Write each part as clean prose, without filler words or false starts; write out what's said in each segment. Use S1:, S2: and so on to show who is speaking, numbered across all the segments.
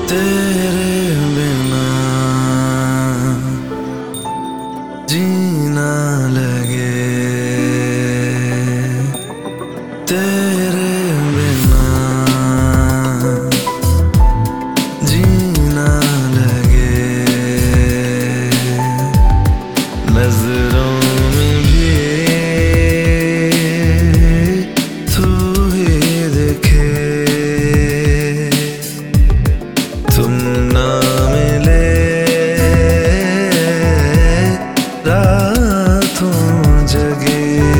S1: तेरे बिना जीना लगे, तेरे बिना जीना लगे। नजरों में भी तू ही दिखे, तुम ना मिले रातों जगे।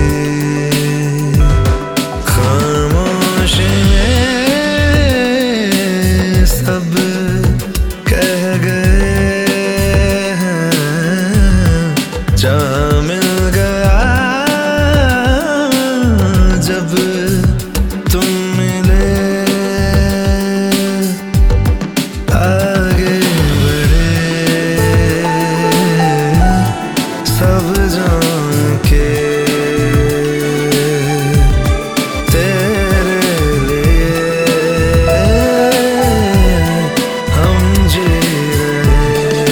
S1: खामोशी में सब कह गए हैं, जा मिल गया जब तुम मिले। आगे बढ़े सब जान के, तेरे लिए हम जी रहे।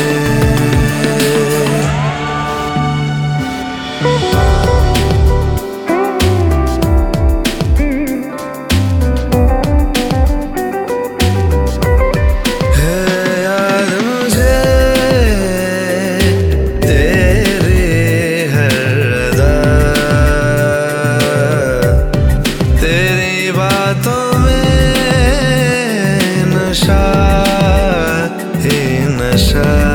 S1: नशा ही नशा।